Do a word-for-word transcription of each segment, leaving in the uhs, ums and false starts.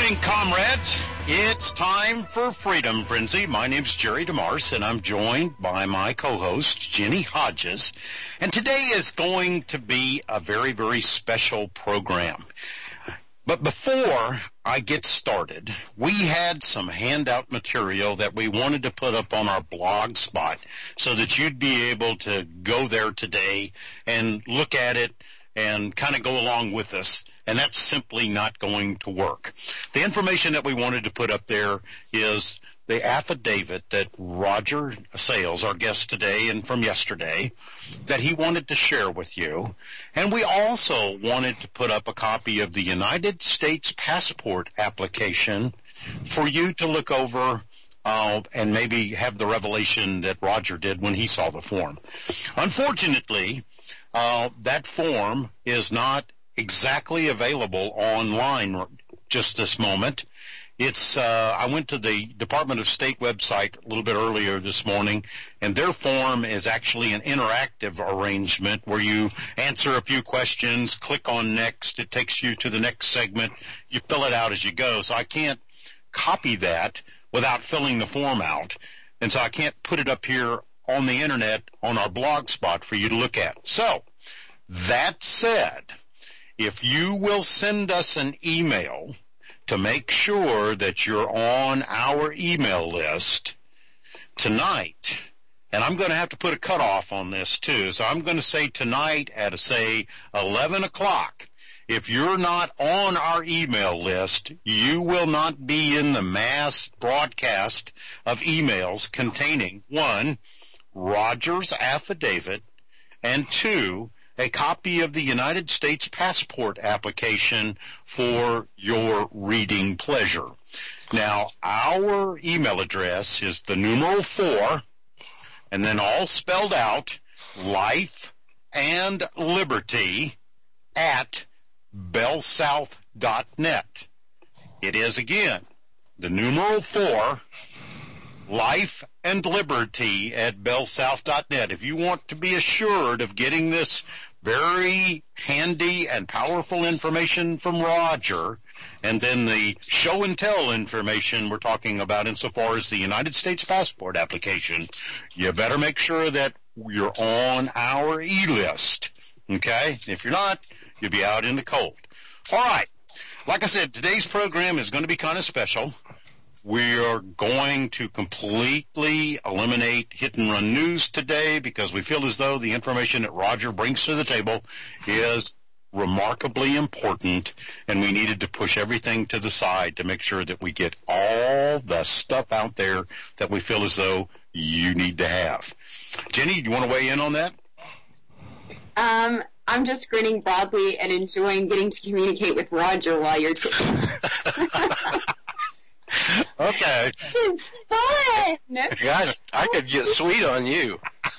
evening, comrades. It's time for Freedom Frenzy. My name's Jerry DeMars, and I'm joined by my co-host, Jenny Hodges. And today is going to be a very, very special program. But before I get started, we had some handout material that we wanted to put up on our blog spot so that you'd be able to go there today and look at it and kind of go along with us. And that's simply not going to work. The information that we wanted to put up there is the affidavit that Roger Sales, our guest today and from yesterday, that he wanted to share with you. And we also wanted to put up a copy of the United States passport application for you to look over uh, and maybe have the revelation that Roger did when he saw the form. Unfortunately, uh, that form is not exactly available online just this moment. It's, uh, I went to the Department of State website a little bit earlier this morning, and their form is actually an interactive arrangement where you answer a few questions, click on next, it takes you to the next segment, you fill it out as you go. So I can't copy that without filling the form out, and so I can't put it up here on the internet on our blog spot for you to look at. So, that said, if you will send us an email to make sure that you're on our email list tonight, and I'm going to have to put a cutoff on this too, so I'm going to say tonight at, say, eleven o'clock, if you're not on our email list, you will not be in the mass broadcast of emails containing, one, Roger's affidavit, and two, a copy of the United States passport application for your reading pleasure. Now, our email address is the numeral four, and then all spelled out, life and liberty at bellsouth dot net. It is, again, the numeral four, life and liberty at bellsouth dot net. If you want to be assured of getting this very handy and powerful information from Roger, and then the show and tell information we're talking about insofar as the United States passport application, you better make sure that you're on our e-list, okay? If you're not, you'll be out in the cold. All right. Like I said, today's program is going to be kind of special. We are going to completely eliminate hit-and-run news today because we feel as though the information that Roger brings to the table is remarkably important, and we needed to push everything to the side to make sure that we get all the stuff out there that we feel as though you need to have. Jenny, do you want to weigh in on that? Um, I'm just grinning broadly and enjoying getting to communicate with Roger while you're t- Okay. It's fun! Gosh, I could get sweet on you.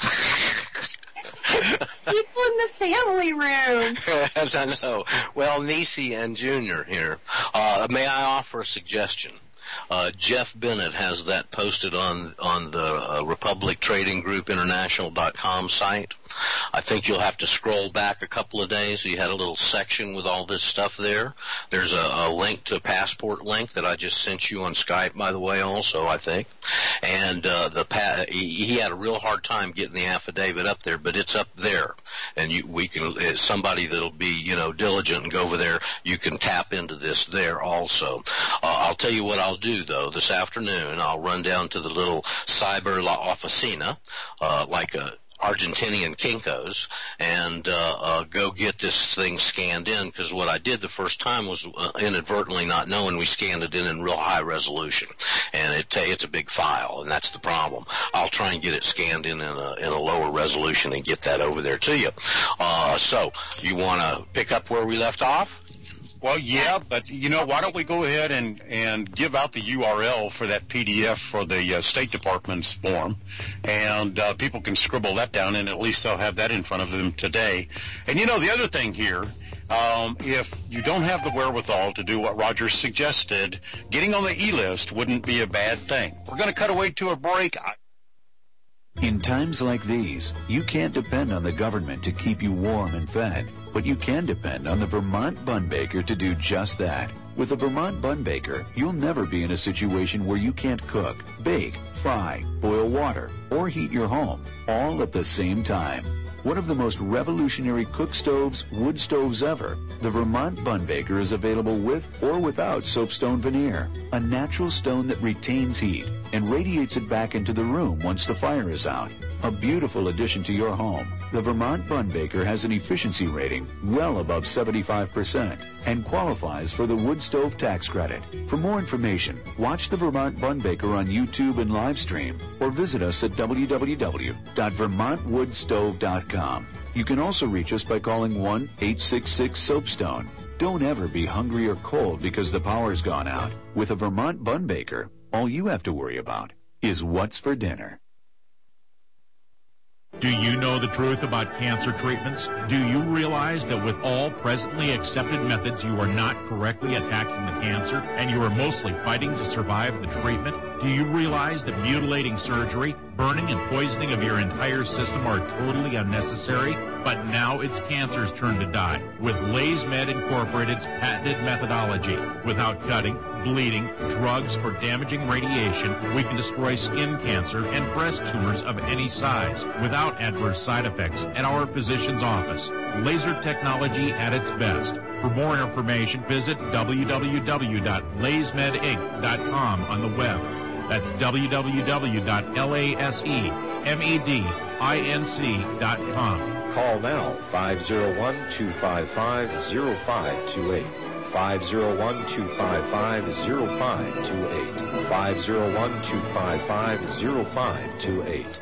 People in the family room. As I know. Well, Niecy and Junior here. Uh, may I offer a suggestion? Uh, Jeff Bennett has that posted on on the uh, Republic Trading Group International dot com site. I think you'll have to scroll back a couple of days. You had a little section with all this stuff there. There's a, a link to a passport link that I just sent you on Skype, by the way, also, I think. And uh, the pa- he, he had a real hard time getting the affidavit up there, but it's up there. And you, we can, it's somebody that'll be, you know, diligent and go over there. You can tap into this there also. Uh, I'll tell you what I'll do, though. This afternoon, I'll run down to the little Cyber La Oficina, uh, like a Argentinian Kinko's, and uh, uh, go get this thing scanned in, because what I did the first time was uh, inadvertently, not knowing, we scanned it in in real high resolution, and it ta- it's a big file, and that's the problem. I'll try and get it scanned in in a, in a lower resolution and get that over there to you. Uh, so, you want to pick up where we left off? Well, yeah, but, you know, why don't we go ahead and, and give out the U R L for that P D F for the uh, State Department's form, and uh, people can scribble that down, and at least they'll have that in front of them today. And, you know, the other thing here, um, if you don't have the wherewithal to do what Roger suggested, getting on the E-list wouldn't be a bad thing. We're going to cut away to a break. In times like these, you can't depend on the government to keep you warm and fed, but you can depend on the Vermont Bun Baker to do just that. With the Vermont Bun Baker, you'll never be in a situation where you can't cook, bake, fry, boil water, or heat your home, all at the same time. One of the most revolutionary cook stoves, wood stoves ever, the Vermont Bun Baker is available with or without soapstone veneer, a natural stone that retains heat and radiates it back into the room once the fire is out. A beautiful addition to your home. The Vermont Bun Baker has an efficiency rating well above seventy-five percent and qualifies for the wood stove tax credit. For more information, watch the Vermont Bun Baker on YouTube and live stream or visit us at w w w dot vermont wood stove dot com. You can also reach us by calling one eight six six soapstone. Don't ever be hungry or cold because the power's gone out. With a Vermont Bun Baker, all you have to worry about is what's for dinner. Do you know the truth about cancer treatments? Do you realize that with all presently accepted methods, you are not correctly attacking the cancer and you are mostly fighting to survive the treatment? Do you realize that mutilating surgery, burning and poisoning of your entire system are totally unnecessary? But now it's cancer's turn to die with LaysMed Incorporated's patented methodology. Without cutting, bleeding, drugs, or damaging radiation, we can destroy skin cancer and breast tumors of any size without adverse side effects at our physician's office. Laser technology at its best. For more information, visit w w w dot lays med inc dot com on the web. That's w w w dot lays med inc dot com. Call now, five oh one, two five five, oh five two eight. five oh one, two five five, oh five two eight. five oh one, two five five, oh five two eight.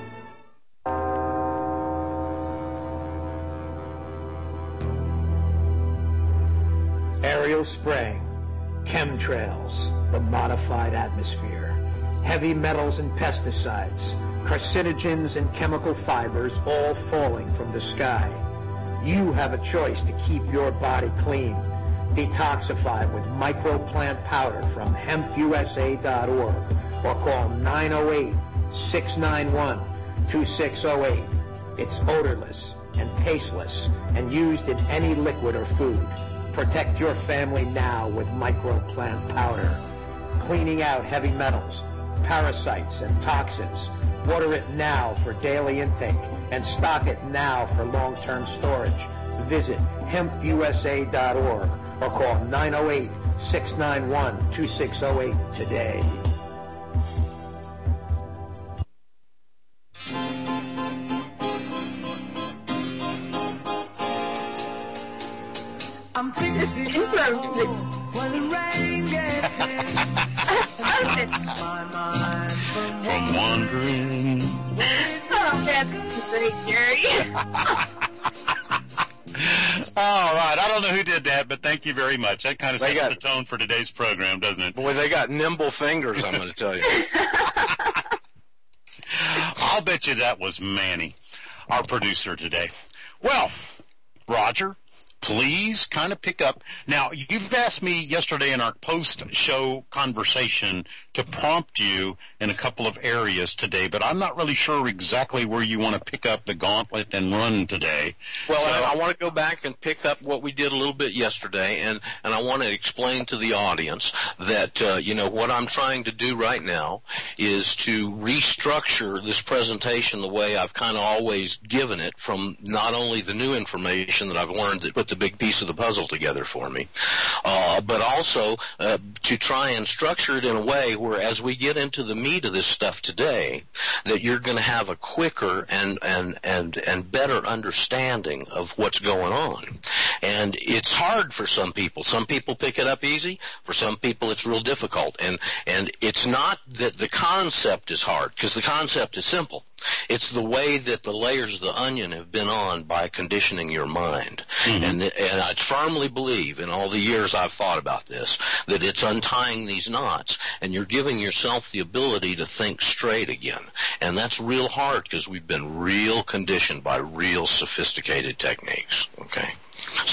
Aerial spraying, chemtrails, the modified atmosphere, heavy metals and pesticides, carcinogens and chemical fibers all falling from the sky. You have a choice to keep your body clean. Detoxify with microplant powder from hemp u s a dot org or call nine oh eight, six nine one, two six oh eight. It's odorless and tasteless and used in any liquid or food. Protect your family now with microplant powder. Cleaning out heavy metals, parasites, and toxins. Water it now for daily intake and stock it now for long-term storage. Visit hemp u s a dot org or call nine oh eight, six nine one, two six oh eight today. I'm this is intro music. When the rain gets in, my mind From wandering. Oh, that's great, Jerry. All right. I don't know who did that, but thank you very much. That kind of They sets got- the tone for today's program, doesn't it? Boy, they got nimble fingers, I'm going to tell you. I'll bet you that was Manny, our producer today. Well, Roger, please kind of pick up. Now, you've asked me yesterday in our post-show conversation to prompt you in a couple of areas today, but I'm not really sure exactly where you want to pick up the gauntlet and run today. Well, So- I, I want to go back and pick up what we did a little bit yesterday, and, and I want to explain to the audience that, uh, you know, what I'm trying to do right now is to restructure this presentation the way I've kind of always given it, from not only the new information that I've learned that put the big piece of the puzzle together for me, uh, but also uh, to try and structure it in a way where as we get into the meat of this stuff today, that you're going to have a quicker and, and, and, and better understanding of what's going on. And it's hard for some people. Some people pick it up easy. For some people, it's real difficult. And, and it's not that the concept is hard, because the concept is simple. It's the way that the layers of the onion have been on by conditioning your mind. Mm-hmm. And, and I firmly believe, in all the years I've thought about this, that it's untying these knots, and you're giving yourself the ability to think straight again. And that's real hard, because we've been real conditioned by real sophisticated techniques. Okay?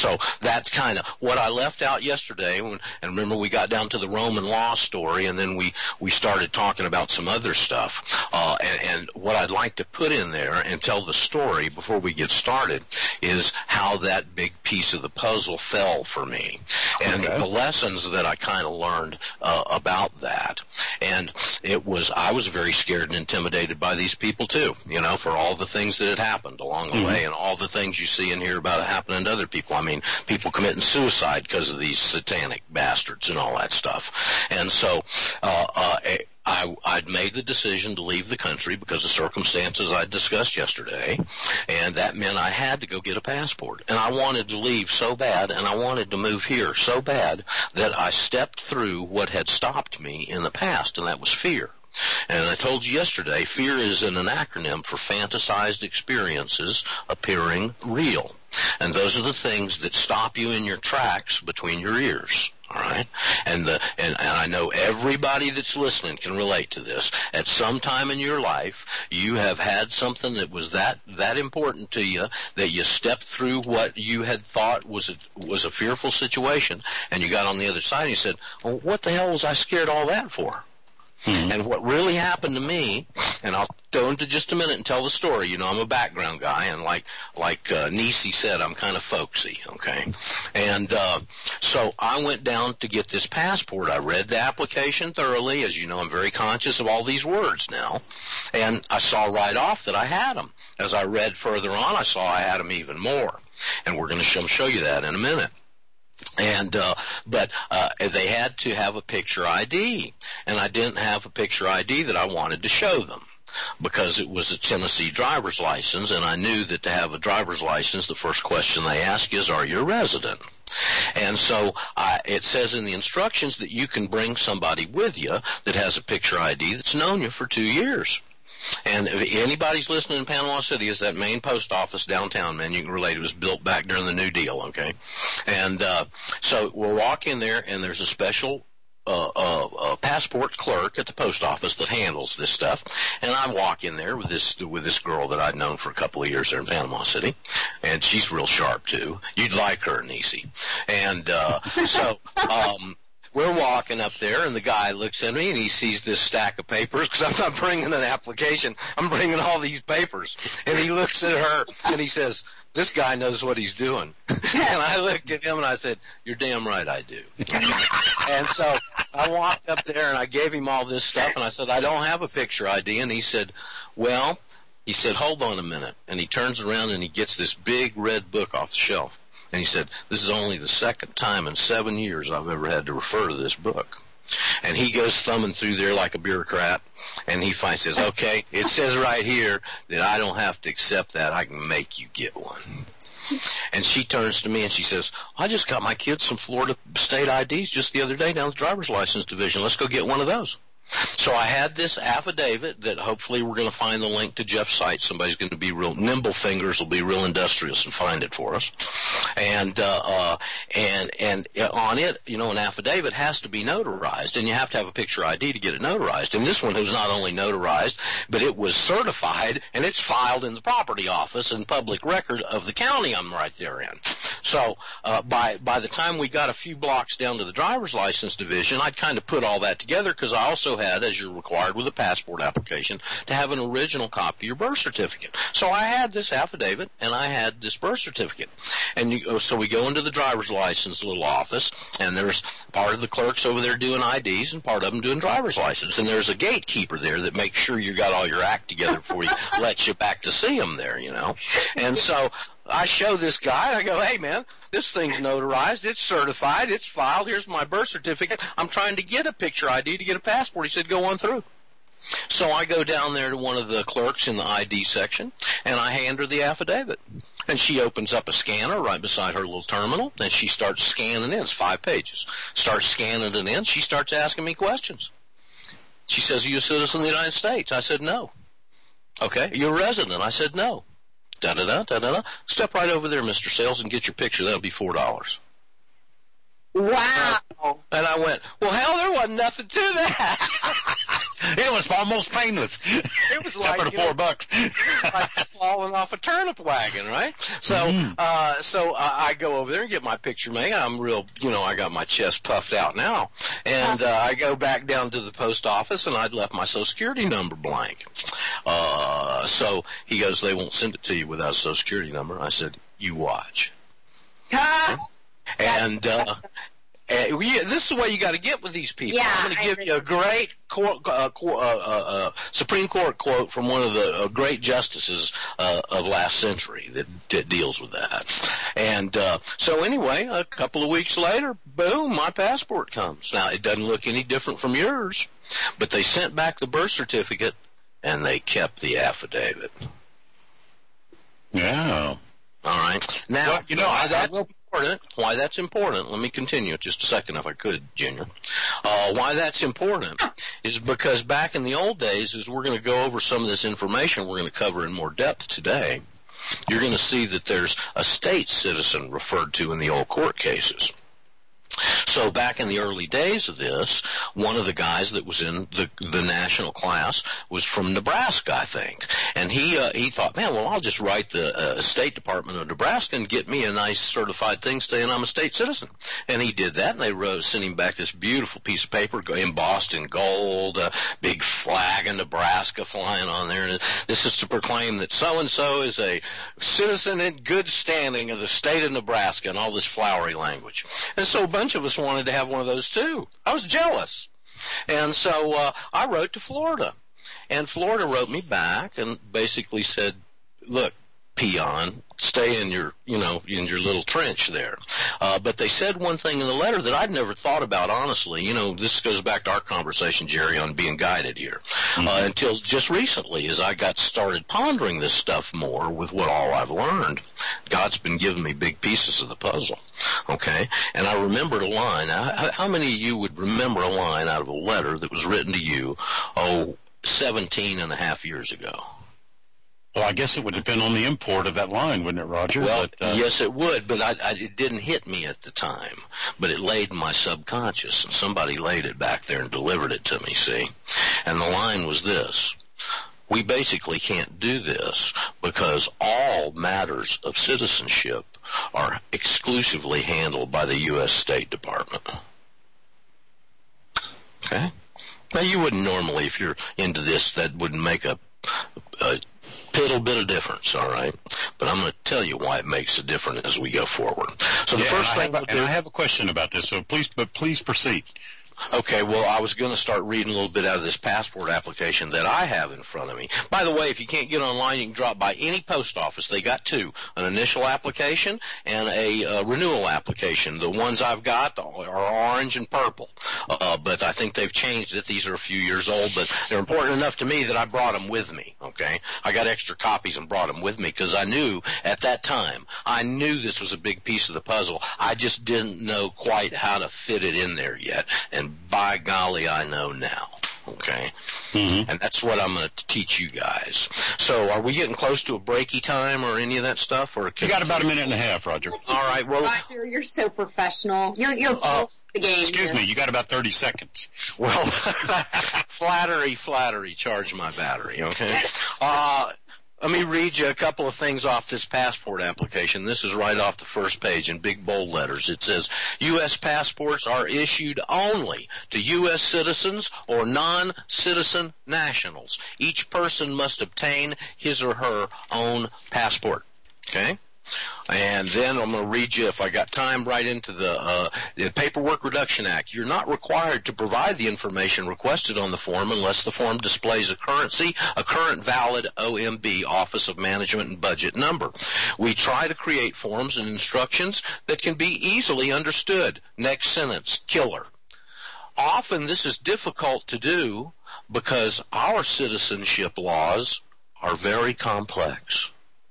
So that's kind of what I left out yesterday. When, and remember, we got down to the Roman law story, and then we, we started talking about some other stuff. Uh, and, and what I'd like to put in there and tell the story before we get started is how that big piece of the puzzle fell for me, and okay. the lessons that I kind of learned uh, about that. And it was, I was very scared and intimidated by these people too, you know, for all the things that had happened along the mm-hmm. way, and all the things you see and hear about it happening to other people. I mean, people committing suicide because of these satanic bastards and all that stuff. And so uh, uh, I, I'd made the decision to leave the country because of circumstances I discussed yesterday, and that meant I had to go get a passport. And I wanted to leave so bad, and I wanted to move here so bad that I stepped through what had stopped me in the past, and that was fear. And I told you yesterday, fear is an acronym for fantasized experiences appearing real. And those are the things that stop you in your tracks between your ears. All right, and the and, and I know everybody that's listening can relate to this. At some time in your life, you have had something that was that that important to you that you stepped through what you had thought was a, was a fearful situation, and you got on the other side and you said, "Well, what the hell was I scared all that for?" Mm-hmm. And what really happened to me, and I'll go into just a minute and tell the story. You know, I'm a background guy, and like like uh, Nisi said, I'm kind of folksy, okay? And uh, so I went down to get this passport. I read the application thoroughly. As you know, I'm very conscious of all these words now. And I saw right off that I had them. As I read further on, I saw I had them even more. And we're going to show, show you that in a minute. And uh, but uh, they had to have a picture I D, and I didn't have a picture I D that I wanted to show them because it was a Tennessee driver's license, and I knew that to have a driver's license, the first question they ask is, "Are you a resident?" And so uh, it says in the instructions that you can bring somebody with you that has a picture I D that's known you for two years. And if anybody's listening in Panama City, is that main post office downtown, man, you can relate. It was built back during the New Deal, okay? And uh, so we'll walk in there, and there's a special uh, uh, uh, passport clerk at the post office that handles this stuff. And I walk in there with this with this girl that I'd known for a couple of years there in Panama City, and she's real sharp too. You'd like her, Nisi. And uh, so. Um, We're walking up there, and the guy looks at me, and he sees this stack of papers, because I'm not bringing an application. I'm bringing all these papers. And he looks at her, and he says, "This guy knows what he's doing." And I looked at him, and I said, "You're damn right I do." And so I walked up there, and I gave him all this stuff, and I said, "I don't have a picture I D." And he said, "Well," he said, "hold on a minute." And he turns around, and he gets this big red book off the shelf. And he said, "This is only the second time in seven years I've ever had to refer to this book." And he goes thumbing through there like a bureaucrat, and he finds, says, "Okay, it says right here that I don't have to accept that. I can make you get one." And she turns to me and she says, "I just got my kids some Florida state I Ds just the other day down at the driver's license division. Let's go get one of those." So I had this affidavit that hopefully we're going to find the link to Jeff's site. Somebody's going to be real nimble fingers, will be real industrious and find it for us. And uh, uh, and and on it, you know, an affidavit has to be notarized, and you have to have a picture I D to get it notarized. And this one was not only notarized, but it was certified, and it's filed in the property office and public record of the county I'm right there in. So uh, by by the time we got a few blocks down to the driver's license division, I'd kind of put all that together because I also had, as you're required with a passport application, to have an original copy of your birth certificate. So I had this affidavit, and I had this birth certificate. And you, so we go into the driver's license little office, and there's part of the clerks over there doing I Ds and part of them doing driver's license. And there's a gatekeeper there that makes sure you got all your act together before he lets you back to see him there, you know. And so I show this guy, and I go, "Hey, man, this thing's notarized. It's certified. It's filed. Here's my birth certificate. I'm trying to get a picture I D to get a passport." He said, "Go on through." So I go down there to one of the clerks in the I D section, and I hand her the affidavit. And she opens up a scanner right beside her little terminal, and she starts scanning in. It's five pages. Starts scanning it in. She starts asking me questions. She says, "Are you a citizen of the United States?" I said, "No." "Okay. Are you a resident?" I said, "No." Da-da-da, da-da-da. "Step right over there, Mister Sales, and get your picture. That'll be four dollars. Wow. And I went, "Well, hell, there wasn't nothing to that." It was almost painless. It was except like, for the you four know, bucks. like falling off a turnip wagon, right? So, Mm. uh, so uh, I go over there and get my picture made. I'm real, you know, I got my chest puffed out now, and uh, I go back down to the post office, and I'd left my Social Security number blank. Uh, so he goes, "They won't send it to you without a Social Security number." I said, "You watch." And uh, Uh, yeah, this is the way you got to get with these people. Yeah, I'm going to I give agree. you a great court, uh, court, uh, uh, uh, Supreme Court quote from one of the uh, great justices uh, of last century that, that deals with that. And uh, so anyway, a couple of weeks later, boom, my passport comes. Now, it doesn't look any different from yours, but they sent back the birth certificate, and they kept the affidavit. Yeah. All right. Now, Well, you know, why I- I that's will- important. Why that's important. Let me continue just a second, if I could, Junior. Uh, why that's important is because back in the old days, as we're going to go over some of this information, we're going to cover in more depth today. You're going to see that there's a state citizen referred to in the old court cases. So back in the early days of this, one of the guys that was in the the national class was from Nebraska, I think, and he uh, he thought, man, well, I'll just write the uh, State Department of Nebraska and get me a nice certified thing saying I'm a state citizen. And he did that, and they wrote, sent him back this beautiful piece of paper embossed in gold, a big flag of Nebraska flying on there, and this is to proclaim that so and so is a citizen in good standing of the state of Nebraska, and all this flowery language. And so a bunch of us wanted to have one of those too. I was jealous. And so uh, I wrote to Florida. And Florida wrote me back and basically said, look, peon, stay in your, you know, in your little trench there. Uh, but they said one thing in the letter that I'd never thought about, honestly. You know, this goes back to our conversation, Jerry, on being guided here. Mm-hmm. Uh, until just recently, as I got started pondering this stuff more with what all I've learned, God's been giving me big pieces of the puzzle. Okay? And I remembered a line. How, how many of you would remember a line out of a letter that was written to you, oh, seventeen and a half years ago? Well, I guess it would depend on the import of that line, wouldn't it, Roger? Well, but, uh, yes, it would, but I, I, it didn't hit me at the time. But it laid in my subconscious, and somebody laid it back there and delivered it to me, see? And the line was this: we basically can't do this because all matters of citizenship are exclusively handled by the U S State Department. Okay? Now, you wouldn't normally, if you're into this, that wouldn't make a, a piddle bit of difference, all right? But I'm going to tell you why it makes a difference as we go forward. So the yeah, first and I thing have, we'll and do, I have a question about this, so please, but please proceed. Okay, well, I was going to start reading a little bit out of this passport application that I have in front of me. By the way, if you can't get online, you can drop by any post office. They got two, an initial application and a uh, renewal application. The ones I've got are orange and purple, uh, but I think they've changed it. These are a few years old, but they're important enough to me that I brought them with me, okay? I got extra copies and brought them with me because I knew at that time, I knew this was a big piece of the puzzle. I just didn't know quite how to fit it in there yet, and by golly, I know now. Okay? Mm-hmm. And that's what I'm going to teach you guys. So are we getting close to a breaky time or any of that stuff? Or You got about a minute and a half, Roger. All right. Well, Roger, you're so professional. You're you're Uh, the game. Excuse here. me, you got about thirty seconds. well, flattery, flattery, charge my battery, okay? Uh, let me read you a couple of things off this passport application. This is right off the first page in big bold letters. It says, U S passports are issued only to U S citizens or non-citizen nationals. Each person must obtain his or her own passport. Okay? And then I'm going to read you, if I got time, right into the, uh, the Paperwork Reduction Act. You're not required to provide the information requested on the form unless the form displays a currency, a current valid O M B, Office of Management and Budget number. We try to create forms and instructions that can be easily understood. Next sentence, killer. Often this is difficult to do because our citizenship laws are very complex.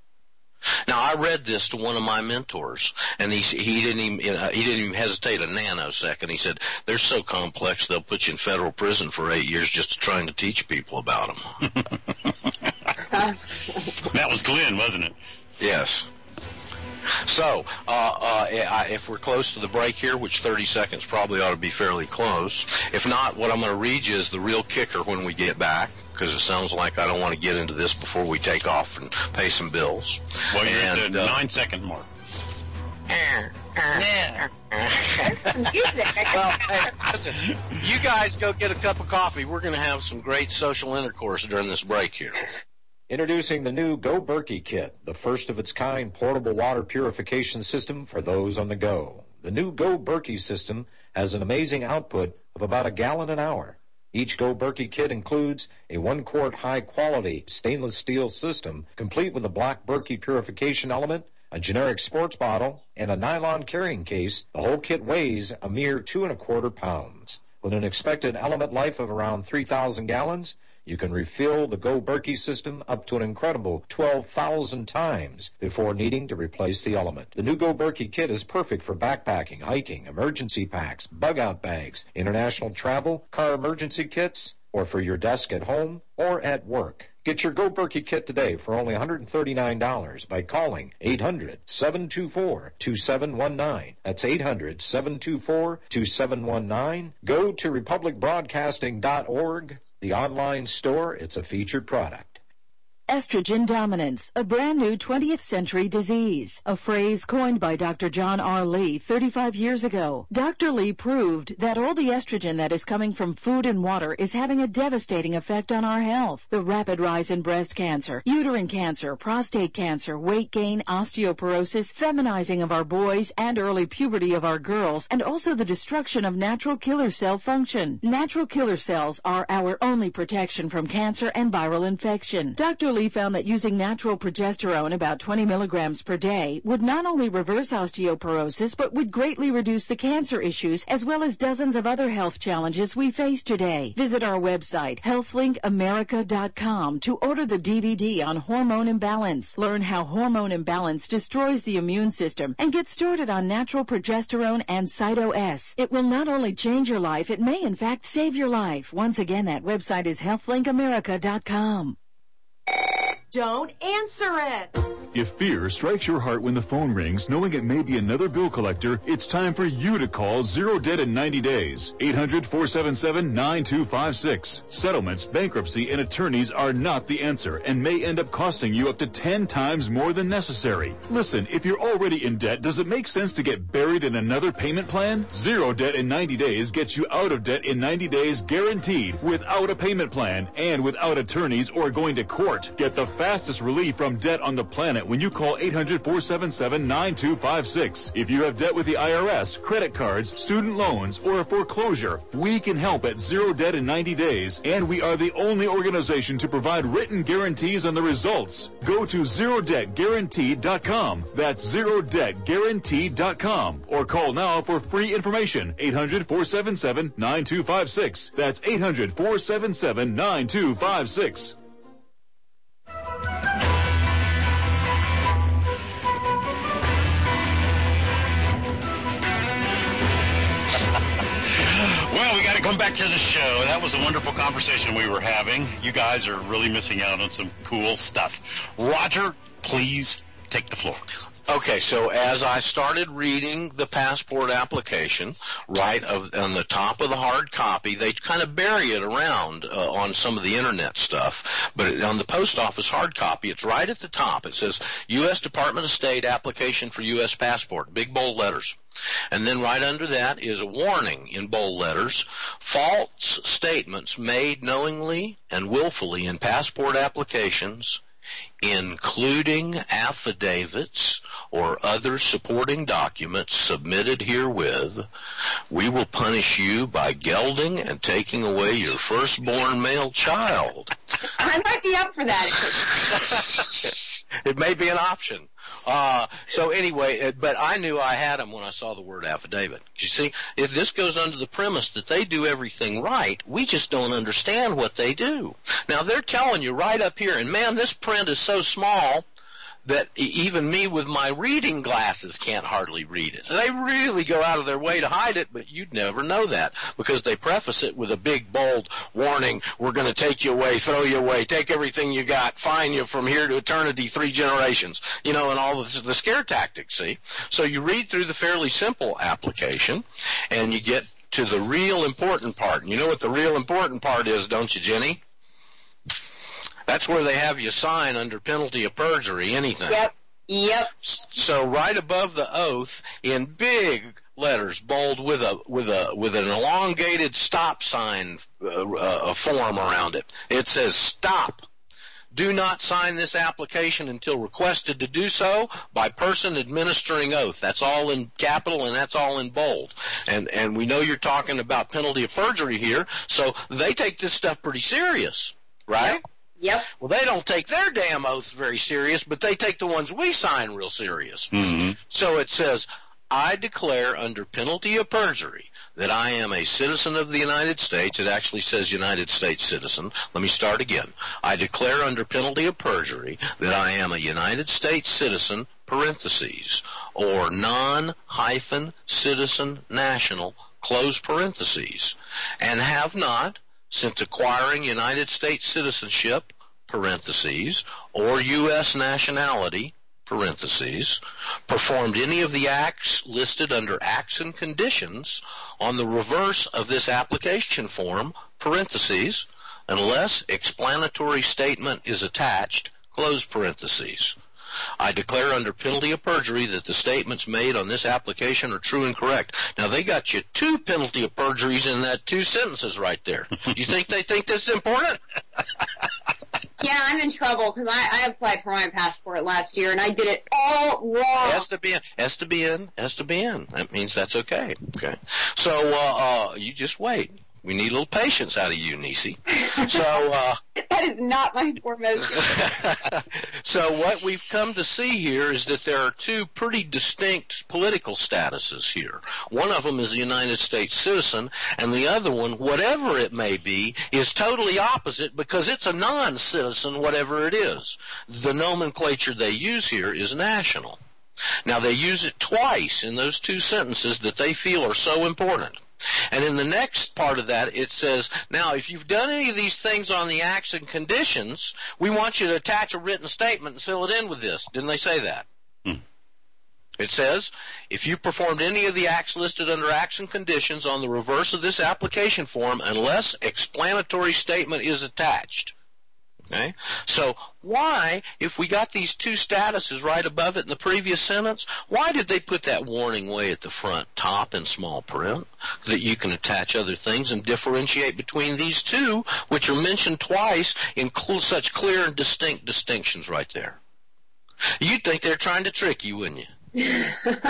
Now, I read this to one of my mentors, and he he didn't even uh, he didn't even hesitate a nanosecond. He said, "They're so complex they'll put you in federal prison for eight years just trying to teach people about them." That was Glenn, wasn't it? Yes. So, uh, uh, if we're close to the break here, which thirty seconds probably ought to be fairly close. If not, what I'm going to read you is the real kicker when we get back, because it sounds like I don't want to get into this before we take off and pay some bills. Well, you're and, at the uh, nine-second mark. Yeah. Well, hey, listen, you guys go get a cup of coffee. We're going to have some great social intercourse during this break here. Introducing the new Go Berkey Kit, the first of its kind portable water purification system for those on the go. The new Go Berkey system has an amazing output of about a gallon an hour. Each Go Berkey kit includes a one-quart high-quality stainless steel system, complete with a black Berkey purification element, a generic sports bottle, and a nylon carrying case. The whole kit weighs a mere two and a quarter pounds. With an expected element life of around three thousand gallons, you can refill the Go Berkey system up to an incredible twelve thousand times before needing to replace the element. The new Go Berkey kit is perfect for backpacking, hiking, emergency packs, bug-out bags, international travel, car emergency kits, or for your desk at home or at work. Get your Go Berkey kit today for only one hundred thirty-nine dollars by calling eight hundred, seven two four, two seven one nine. That's eight hundred, seven two four, two seven one nine. Go to republic broadcasting dot org. The online store, it's a featured product. Estrogen dominance, a brand new twentieth century disease, a phrase coined by Doctor John R. Lee thirty-five years ago. Doctor Lee proved that all the estrogen that is coming from food and water is having a devastating effect on our health. The rapid rise in breast cancer, uterine cancer, prostate cancer, weight gain, osteoporosis, feminizing of our boys, and early puberty of our girls, and also the destruction of natural killer cell function. Natural killer cells are our only protection from cancer and viral infection. Doctor Lee found that using natural progesterone, about twenty milligrams per day, would not only reverse osteoporosis, but would greatly reduce the cancer issues as well as dozens of other health challenges we face today. Visit our website, health link america dot com, to order the D V D on hormone imbalance. Learn how hormone imbalance destroys the immune system and get started on natural progesterone and Cyto S. It will not only change your life, it may in fact save your life. Once again, that website is health link america dot com. Don't answer it! If fear strikes your heart when the phone rings, knowing it may be another bill collector, it's time for you to call Zero Debt in ninety days. eight hundred, four seven seven, nine two five six. Settlements, bankruptcy, and attorneys are not the answer and may end up costing you up to ten times more than necessary. Listen, if you're already in debt, does it make sense to get buried in another payment plan? Zero Debt in ninety days gets you out of debt in ninety days guaranteed, without a payment plan and without attorneys or going to court. Get the fastest relief from debt on the planet when you call eight hundred, four seven seven, nine two five six. If you have debt with the I R S, credit cards, student loans, or a foreclosure, we can help at Zero Debt in ninety days, and we are the only organization to provide written guarantees on the results. Go to zero debt guaranteed dot com. That's zero debt guaranteed dot com. Or call now for free information. eight hundred, four seven seven, nine two five six. That's eight hundred, four seven seven, nine two five six. Well, we got to come back to the show. That was a wonderful conversation we were having. You guys are really missing out on some cool stuff. Roger, please take the floor. Okay, so as I started reading the passport application, right of, on the top of the hard copy, they kind of bury it around uh, on some of the internet stuff. But on the post office hard copy, it's right at the top. It says, U S Department of State application for U S passport, big bold letters. And then right under that is a warning in bold letters, false statements made knowingly and willfully in passport applications, including affidavits or other supporting documents submitted herewith, we will punish you by gelding and taking away your firstborn male child. I might be up for that. It may be an option. Uh, so anyway, but I knew I had them when I saw the word affidavit. You see, if this goes under the premise that they do everything right, we just don't understand what they do. Now, they're telling you right up here, and man, this print is so small that even me with my reading glasses can't hardly read it. They really go out of their way to hide it, but you'd never know that because they preface it with a big, bold warning. We're going to take you away, throw you away, take everything you got, fine you from here to eternity, three generations, you know, and all of the scare tactics, see? So you read through the fairly simple application, and you get to the real important part. And you know what the real important part is, don't you, Jenny? That's where they have you sign under penalty of perjury, anything. Yep, yep. So right above the oath, in big letters, bold with a with a with an elongated stop sign uh, uh, form around it, it says "Stop. Do not sign this application until requested to do so by person administering oath." That's all in capital and that's all in bold. And and we know you're talking about penalty of perjury here, so they take this stuff pretty serious, right? Yep. Yep. Well, they don't take their damn oaths very serious, but they take the ones we sign real serious. Mm-hmm. So it says, "I declare under penalty of perjury that I am a citizen of the United States." It actually says United States citizen. Let me start again. "I declare under penalty of perjury that I am a United States citizen, parentheses, or non-citizen national, close parentheses, and have not, since acquiring United States citizenship, parentheses, or U S nationality, parentheses, performed any of the acts listed under acts and conditions on the reverse of this application form, parentheses, unless explanatory statement is attached, close parentheses. I declare under penalty of perjury that the statements made on this application are true and correct." Now, they got you two penalty of perjuries in that two sentences right there. You think they think this is important? Yeah, I'm in trouble because I, I applied for my passport last year and I did it all wrong. Has to be in, has to be in, has to be in. That means that's okay. Okay. So, uh, uh, you just wait. We need a little patience out of you, Nisi. So, uh, that is not my foremost. So what we've come to see here is that there are two pretty distinct political statuses here. One of them is a United States citizen, and the other one, whatever it may be, is totally opposite because it's a non-citizen, whatever it is. The nomenclature they use here is national. Now, they use it twice in those two sentences that they feel are so important. And in the next part of that, it says, now, if you've done any of these things on the acts and conditions, we want you to attach a written statement and fill it in with this. Didn't they say that? Hmm. It says, if you performed any of the acts listed under acts and conditions on the reverse of this application form, unless explanatory statement is attached. Okay? So why, if we got these two statuses right above it in the previous sentence, why did they put that warning way at the front top in small print that you can attach other things and differentiate between these two, which are mentioned twice in cl- such clear and distinct distinctions right there? You'd think they're trying to trick you, wouldn't you?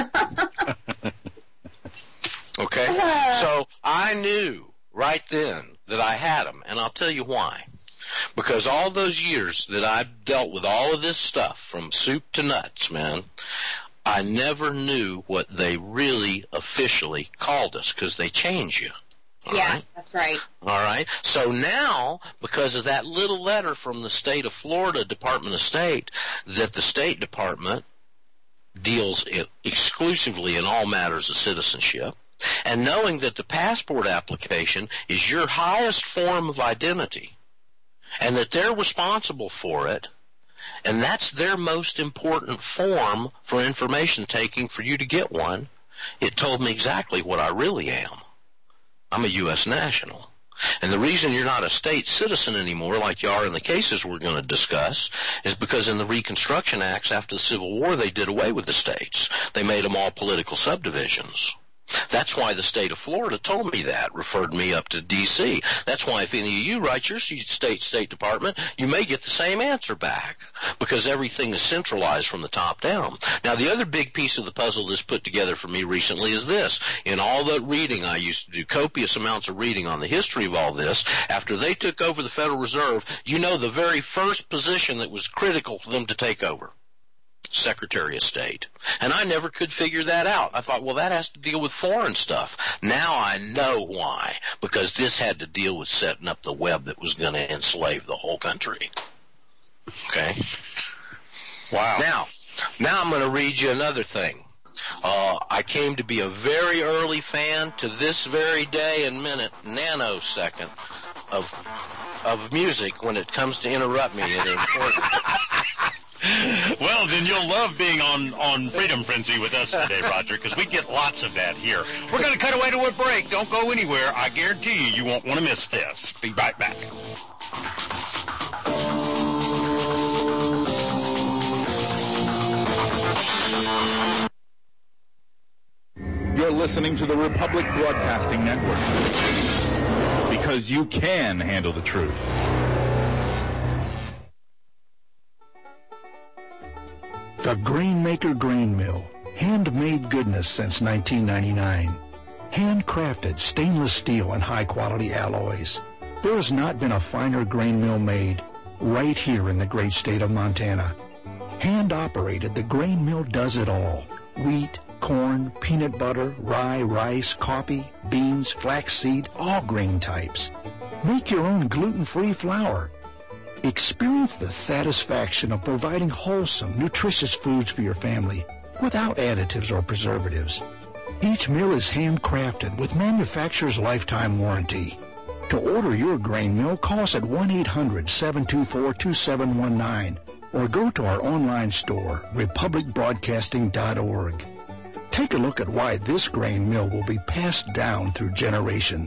Okay? So I knew right then that I had them, and I'll tell you why. Because all those years that I've dealt with all of this stuff, from soup to nuts, man, I never knew what they really officially called us, because they change you. All yeah, right? That's right. All right. So now, because of that little letter from the state of Florida Department of State, that the State Department deals exclusively in all matters of citizenship, and knowing that the passport application is your highest form of identity, and that they're responsible for it, and that's their most important form for information taking for you to get one, it told me exactly what I really am. I'm a U S national. And the reason you're not a state citizen anymore, like you are in the cases we're going to discuss, is because in the Reconstruction Acts after the Civil War, they did away with the states. They made them all political subdivisions. That's why the state of Florida told me that, referred me up to D C That's why if any of you write your state State Department, you may get the same answer back, because everything is centralized from the top down. Now, the other big piece of the puzzle that's put together for me recently is this. In all the reading, I used to do copious amounts of reading on the history of all this. After they took over the Federal Reserve, you know the very first position that was critical for them to take over? Secretary of State. And I never could figure that out. I thought, well, that has to deal with foreign stuff. Now I know why. Because this had to deal with setting up the web that was going to enslave the whole country. Okay? Wow. Now, now I'm going to read you another thing. Uh, I came to be a very early fan to this very day and minute, nanosecond of of music when it comes to interrupt me at important. Well, then you'll love being on, on Freedom Frenzy with us today, Roger, because we get lots of that here. We're going to cut away to a break. Don't go anywhere. I guarantee you, you won't want to miss this. Be right back. You're listening to the Republic Broadcasting Network, because you can handle the truth. The Grainmaker Grain Mill, handmade goodness since nineteen ninety-nine. Handcrafted stainless steel and high-quality alloys. There has not been a finer grain mill made right here in the great state of Montana. Hand-operated, the grain mill does it all. Wheat, corn, peanut butter, rye, rice, coffee, beans, flaxseed, all grain types. Make your own gluten-free flour. Experience the satisfaction of providing wholesome, nutritious foods for your family without additives or preservatives. Each mill is handcrafted with manufacturer's lifetime warranty. To order your grain mill, call us at one eight hundred, seven two four, two seven one nine or go to our online store, republic broadcasting dot org. Take a look at why this grain mill will be passed down through generations.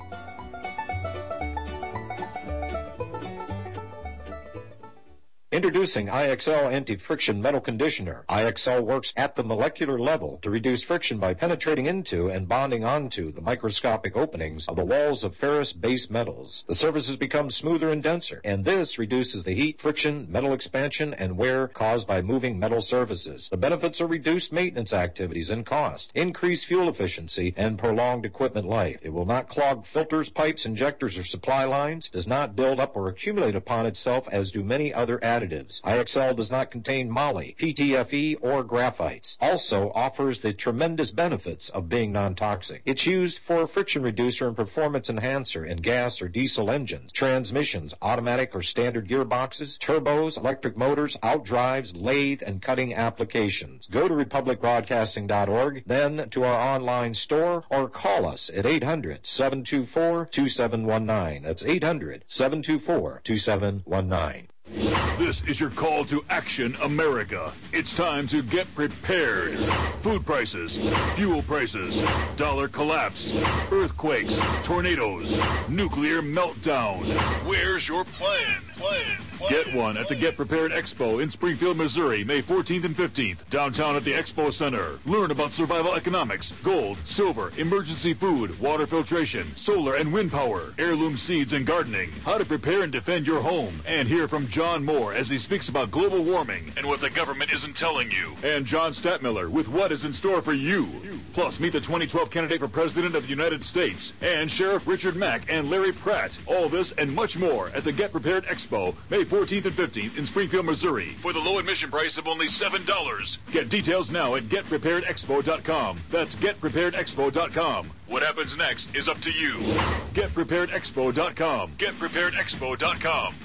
Introducing I X L Anti-Friction Metal Conditioner. I X L works at the molecular level to reduce friction by penetrating into and bonding onto the microscopic openings of the walls of ferrous base metals. The surfaces become smoother and denser, and this reduces the heat, friction, metal expansion, and wear caused by moving metal surfaces. The benefits are reduced maintenance activities and cost, increased fuel efficiency, and prolonged equipment life. It will not clog filters, pipes, injectors, or supply lines, does not build up or accumulate upon itself as do many other additives. I X L does not contain moly, P T F E, or graphites. Also offers the tremendous benefits of being non-toxic. It's used for a friction reducer and performance enhancer in gas or diesel engines, transmissions, automatic or standard gearboxes, turbos, electric motors, outdrives, lathe, and cutting applications. Go to republic broadcasting dot org, then to our online store, or call us at eight hundred, seven two four, two seven one nine. That's eight hundred, seven two four, two seven one nine. This is your call to action, America. It's time to get prepared. Food prices, fuel prices, dollar collapse, earthquakes, tornadoes, nuclear meltdown. Where's your plan? Plan. Get one at the Get Prepared Expo in Springfield, Missouri, May fourteenth and fifteenth, downtown at the Expo Center. Learn about survival economics, gold, silver, emergency food, water filtration, solar and wind power, heirloom seeds and gardening, how to prepare and defend your home, and hear from John Moore as he speaks about global warming and what the government isn't telling you, and John Statmiller with what is in store for you. Plus, meet the twenty twelve candidate for President of the United States and Sheriff Richard Mack and Larry Pratt. All this and much more at the Get Prepared Expo, May fourteenth and fifteenth in Springfield, Missouri, for the low admission price of only seven dollars. Get details now at get prepared expo dot com. That's get prepared expo dot com. What happens next is up to you. get prepared expo dot com. get prepared expo dot com.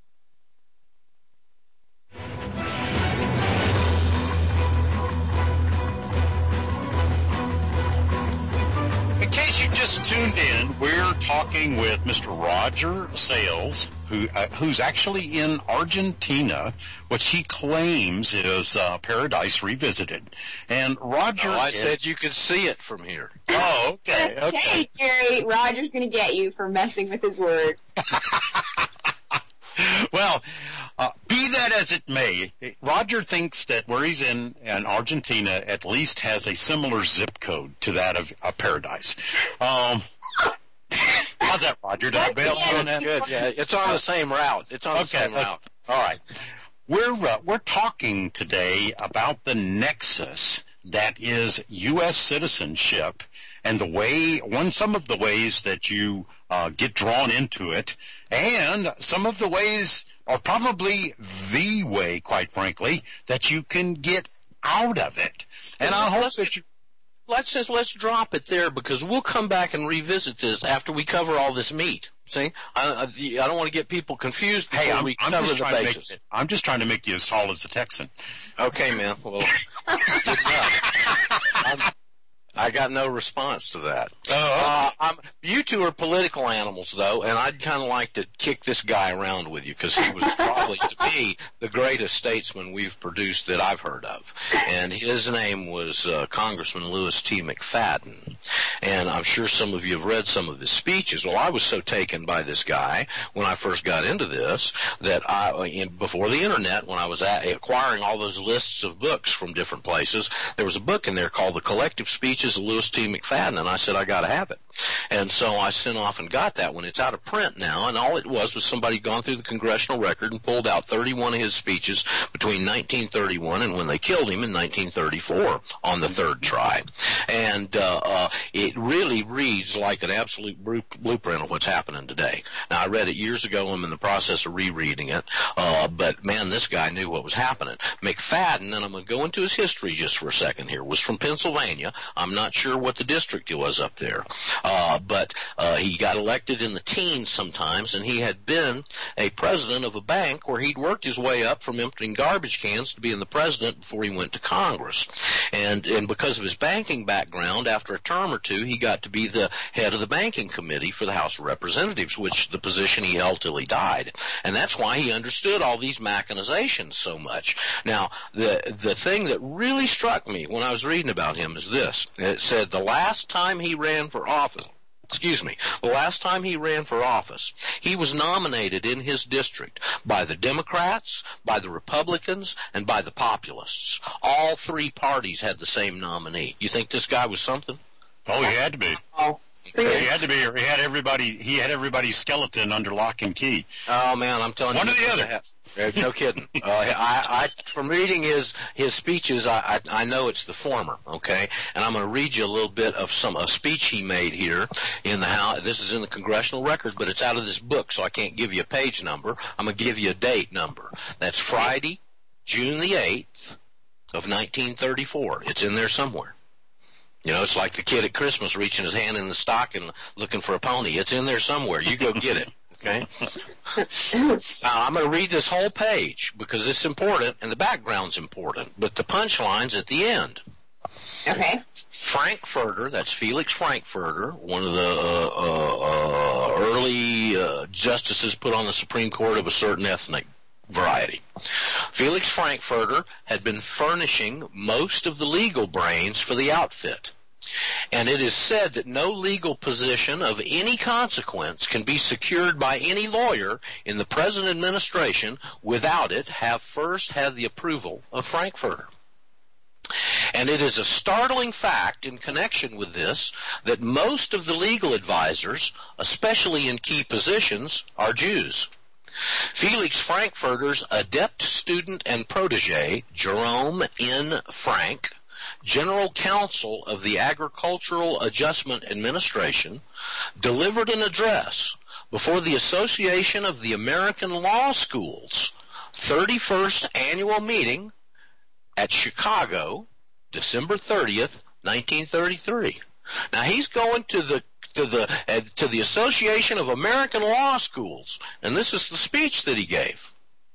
In case you just tuned in, we're talking with Mister Roger Sales, who uh, who's actually in Argentina, which he claims is uh, Paradise Revisited. And Roger, oh, I is... said you could see it from here. Oh, okay, okay. Hey, Jerry, Roger's going to get you for messing with his word. Well, uh, be that as it may, Roger thinks that where he's in, in Argentina at least has a similar zip code to that of, of Paradise. Um, how's that, Roger? Did I bail on that? Good, yeah. It's on the same route. It's on the Okay, same route. All right. We're uh, we're talking today about the nexus that is U S citizenship and the way, one, some of the ways that you uh, get drawn into it, and some of the ways, or probably the way, quite frankly, that you can get out of it. And well, I hope let's, that you... let's just let's drop it there because we'll come back and revisit this after we cover all this meat. See, I, I, I don't want to get people confused before hey, I'm, we I'm cover just the trying bases. To make, I'm just trying to make you as tall as a Texan. Okay, man. Well, good enough. I'm, I got no response to that. Uh, I'm, you two are political animals, though, and I'd kind of like to kick this guy around with you because he was probably, to me, the greatest statesman we've produced that I've heard of. And his name was uh, Congressman Lewis T. McFadden. And I'm sure some of you have read some of his speeches. Well, I was so taken by this guy when I first got into this that I, in, before the Internet, when I was at, acquiring all those lists of books from different places, there was a book in there called The Collective Speeches of Lewis T. McFadden, and I said, I got to have it. And so I sent off and got that one. It's out of print now, and all it was was somebody gone through the congressional record and pulled out thirty-one of his speeches between nineteen thirty-one and when they killed him in nineteen thirty-four on the third try. And uh, uh, it really reads like an absolute blueprint of what's happening today. Now, I read it years ago. I'm in the process of rereading it. Uh, but, man, this guy knew what was happening. McFadden, and I'm going to go into his history just for a second here, was from Pennsylvania. I'm not sure what the district was up there. Uh, but uh, he got elected in the teens sometimes, and he had been a president of a bank where he'd worked his way up from emptying garbage cans to being the president before he went to Congress. And, and because of his banking background, after a term or two, he got to be the head of the banking committee for the House of Representatives, which the position he held till he died. And that's why he understood all these machinations so much. Now, the the thing that really struck me when I was reading about him is this. It said the last time he ran for office, excuse me, the last time he ran for office, he was nominated in his district by the Democrats, by the Republicans, and by the Populists. All three parties had the same nominee. You think this guy was something? Oh, he had to be. Oh. He had to be. He had everybody. He had everybody's skeleton under lock and key. Oh man, I'm telling One you, or the other. Have, no kidding. Uh, I, I, from reading his his speeches, I, I, I know it's the former. Okay, and I'm going to read you a little bit of some a speech he made here in the House. This is in the congressional record, but it's out of this book, so I can't give you a page number. I'm going to give you a date number. That's Friday, June the eighth of nineteen thirty-four. It's in there somewhere. You know, it's like the kid at Christmas reaching his hand in the stocking looking for a pony. It's in there somewhere. You go get it, okay? Now, I'm going to read this whole page because it's important and the background's important, but the punchline's at the end. Okay. Frankfurter, that's Felix Frankfurter, one of the uh, uh, uh, early uh, justices put on the Supreme Court of a certain ethnic variety. Felix Frankfurter had been furnishing most of the legal brains for the outfit. And it is said that no legal position of any consequence can be secured by any lawyer in the present administration without it have first had the approval of Frankfurter. And it is a startling fact in connection with this that most of the legal advisors, especially in key positions, are Jews. Felix Frankfurter's adept student and protege, Jerome N. Frank, General Counsel of the Agricultural Adjustment Administration, delivered an address before the Association of the American Law Schools' thirty-first annual meeting at Chicago, December thirtieth, nineteen thirty-three. Now, he's going to the to the uh, to the Association of American Law Schools, and this is the speech that he gave.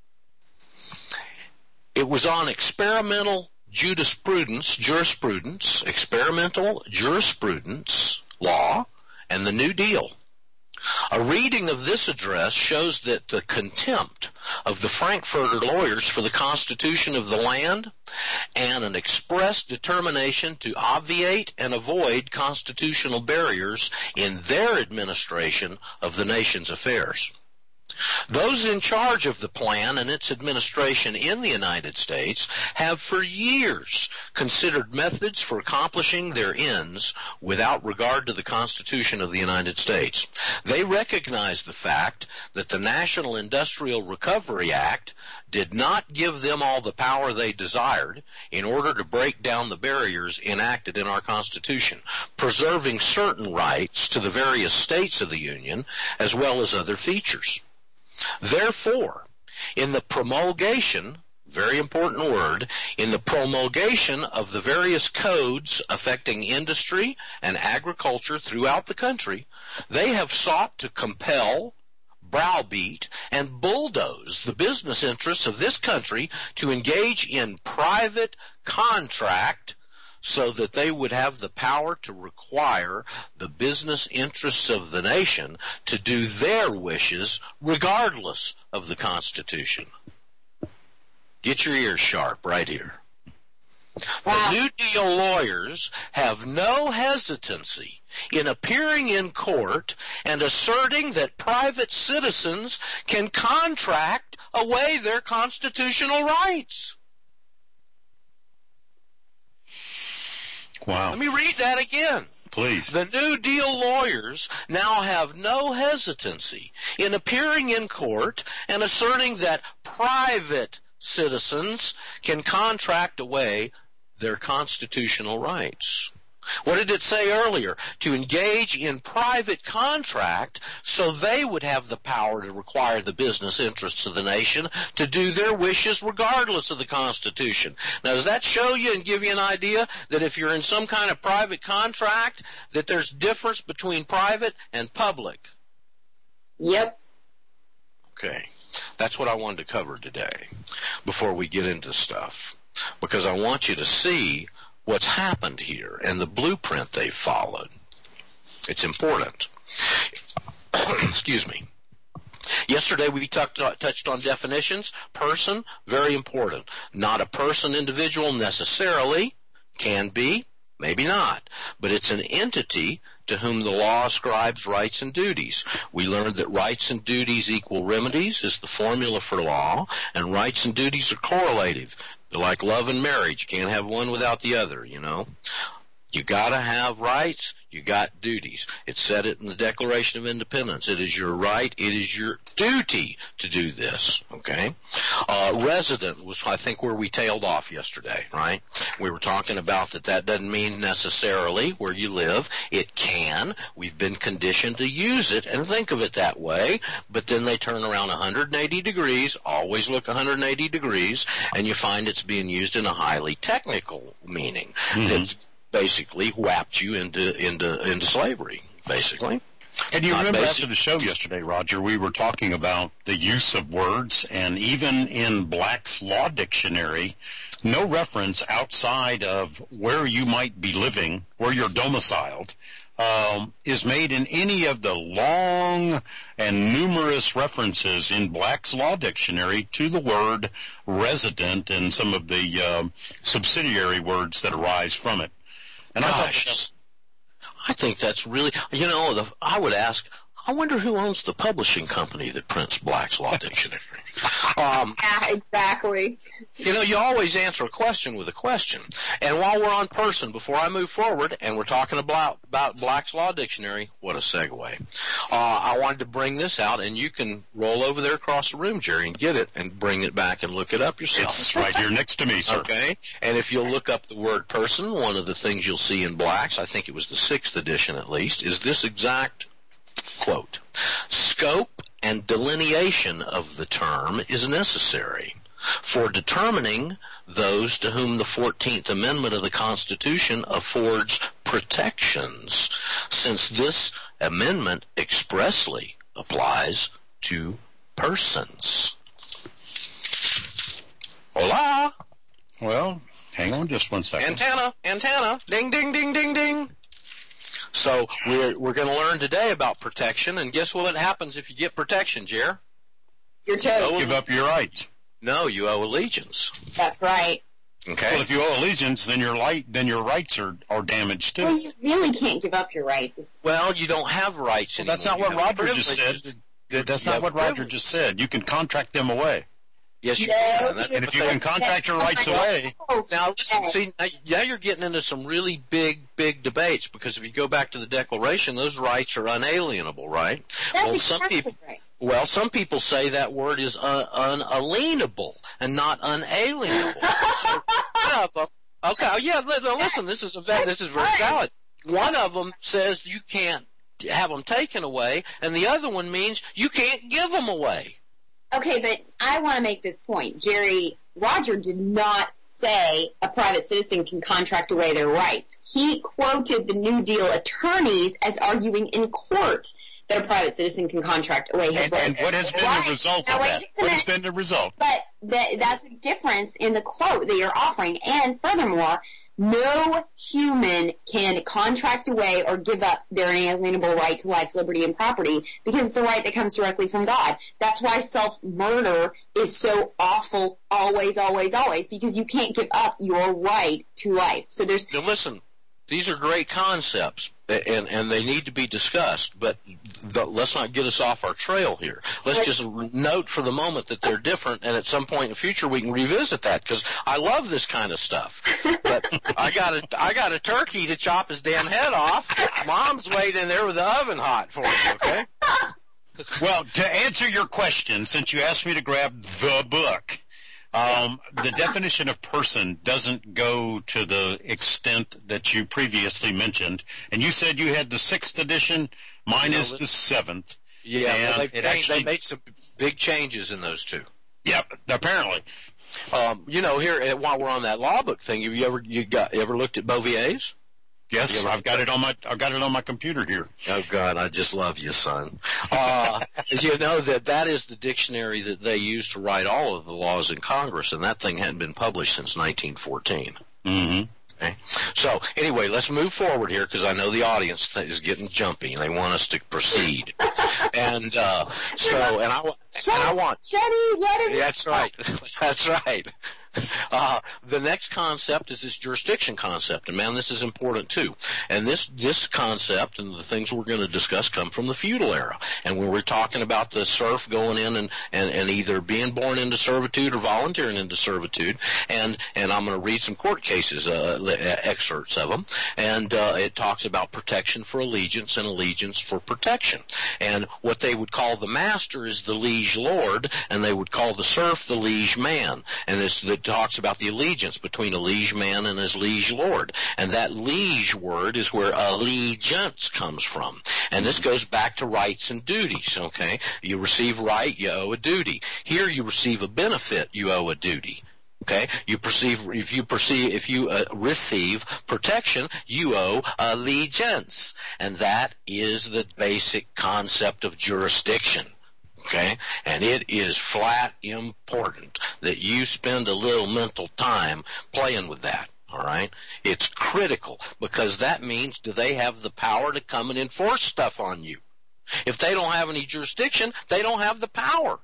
It was on experimental jurisprudence, jurisprudence, experimental jurisprudence law, and the New Deal. A reading of this address shows that the contempt of the Frankfurter lawyers for the Constitution of the land and an express determination to obviate and avoid constitutional barriers in their administration of the nation's affairs. Those in charge of the plan and its administration in the United States have for years considered methods for accomplishing their ends without regard to the Constitution of the United States. They recognize the fact that the National Industrial Recovery Act did not give them all the power they desired in order to break down the barriers enacted in our Constitution, preserving certain rights to the various states of the Union as well as other features. Therefore, in the promulgation very important word, in the promulgation of the various codes affecting industry and agriculture throughout the country, they have sought to compel, browbeat, and bulldoze the business interests of this country to engage in private contract so that they would have the power to require the business interests of the nation to do their wishes regardless of the Constitution. Get your ears sharp right here. The New Deal lawyers have no hesitancy in appearing in court and asserting that private citizens can contract away their constitutional rights. Wow. Let me read that again. Please. The New Deal lawyers now have no hesitancy in appearing in court and asserting that private citizens can contract away their constitutional rights. What did it say earlier? To engage in private contract so they would have the power to require the business interests of the nation to do their wishes regardless of the Constitution. Now, does that show you and give you an idea that if you're in some kind of private contract, that there's difference between private and public? Yep. Okay. That's what I wanted to cover today before we get into stuff, because I want you to see what's happened here and the blueprint they've followed. It's important. Excuse me. Yesterday we talked, touched on definitions. Person, very important. Not a person, individual necessarily. Can be, maybe not. But it's an entity to whom the law ascribes rights and duties. We learned that rights and duties equal remedies is the formula for law, and rights and duties are correlative. They're like love and marriage. You can't have one without the other, you know. You got to have rights, you got duties. It said it in the Declaration of Independence. It is your right, it is your duty to do this, okay? Uh, resident was, I think, where we tailed off yesterday, right? We were talking about that that doesn't mean necessarily where you live. It can. We've been conditioned to use it and think of it that way, but then they turn around one hundred eighty degrees, always look one hundred eighty degrees, and you find it's being used in a highly technical meaning. Mm-hmm. That's basically whapped you into into into slavery, basically. And you Not remember basic. after the show yesterday, Roger, we were talking about the use of words, and even in Black's Law Dictionary, no reference outside of where you might be living, where you're domiciled, um, is made in any of the long and numerous references in Black's Law Dictionary to the word resident and some of the um, subsidiary words that arise from it. And Gosh, I thought, I think that's really, you know, the, I would ask, I wonder who owns the publishing company that prints Black's Law Dictionary. Um, Yeah, exactly. you know, you always answer a question with a question. And while we're on person, before I move forward, and we're talking about, about Black's Law Dictionary, what a segue. Uh, I wanted to bring this out, and you can roll over there across the room, Jerry, and get it and bring it back and look it up yourself. it's right here next to me, sir. Okay, and if you'll look up the word person, one of the things you'll see in Black's, I think it was the sixth edition at least, is this exact quote: scope and delineation of the term is necessary for determining those to whom the fourteenth Amendment of the Constitution affords protections, since this amendment expressly applies to persons. Hola! Well, hang on just one second. Antenna, antenna, ding, ding, ding, ding, ding. So we're we're going to learn today about protection, and guess what happens if you get protection, Jer? You're told. Give up your rights. No, you owe allegiance. That's right. Okay. Well, if you owe allegiance, then your light, then your rights are, are damaged too. Well, you really can't give up your rights. It's Well, you don't have rights Well, anymore. that's not You what have Roger just privileges. said. That- That's You not have what Roger privileges. just said. You can contract them away. Yes, you No, can. That's you- And what if you they- can contract your rights away, Now, listen, see, now- now you're getting into some really big, big debates, because if you go back to the Declaration, those rights are unalienable, right? That's well, some exactly people, right. well, some people say that word is uh, unalienable and not unalienable. So, one of them, okay, yeah, li- no, listen, this is a va- this is very valid. One of them says you can't have them taken away, and the other one means you can't give them away. Okay, but I want to make this point. Jerry, Roger did not say a private citizen can contract away their rights. He quoted the New Deal attorneys as arguing in court that a private citizen can contract away his and, rights. And what has been right. the result now, of wait that? just a What minute. has been the result? But that, that's a difference in the quote that you're offering. And furthermore, no human can contract away or give up their inalienable right to life, liberty, and property because it's a right that comes directly from God. That's why self-murder is so awful always, always, always, because you can't give up your right to life. So there's... Now listen, these are great concepts, and, and they need to be discussed, but the, let's not get us off our trail here. Let's just note for the moment that they're different, and at some point in the future we can revisit that, because I love this kind of stuff. But I got a, I got a turkey to chop his damn head off. Mom's waiting there with the oven hot for him, okay? Well, to answer your question, since you asked me to grab the book, Um, the definition of person doesn't go to the extent that you previously mentioned. And you said you had the sixth edition. Mine You know, is the seventh. Yeah, well, they've it changed, actually, they made some big changes in those two. Yep, apparently. Um, you know, here while we're on that law book thing, have you ever you got you ever looked at Bovier's? Yes, I've got it on my I've got it on my computer here. Oh God, I just love you, son. Uh, you know that that is the dictionary that they used to write all of the laws in Congress, and that thing hadn't been published since nineteen fourteen. Mm-hmm. Okay. So anyway, let's move forward here because I know the audience th- is getting jumpy and they want us to proceed. and uh, so, and I, and I want. Jenny, let him. That's right. That's right. Uh, the next concept is this jurisdiction concept, and man, this is important too. And this this concept and the things we're going to discuss come from the feudal era. And when we're talking about the serf going in and, and, and either being born into servitude or volunteering into servitude, and and I'm going to read some court cases, uh, excerpts of them, and uh, it talks about protection for allegiance and allegiance for protection. And what they would call the master is the liege lord, and they would call the serf the liege man. And it's the talks about the allegiance between a liege man and his liege lord. And that liege word is where allegiance comes from. And this goes back to rights and duties, okay? You receive right, you owe a duty. Here you receive a benefit, you owe a duty. Okay, you perceive if you perceive if you uh, receive protection, you owe allegiance, and that is the basic concept of jurisdiction. Okay, and it is flat important that you spend a little mental time playing with that. All right, it's critical because that means do they have the power to come and enforce stuff on you? If they don't have any jurisdiction, they don't have the power.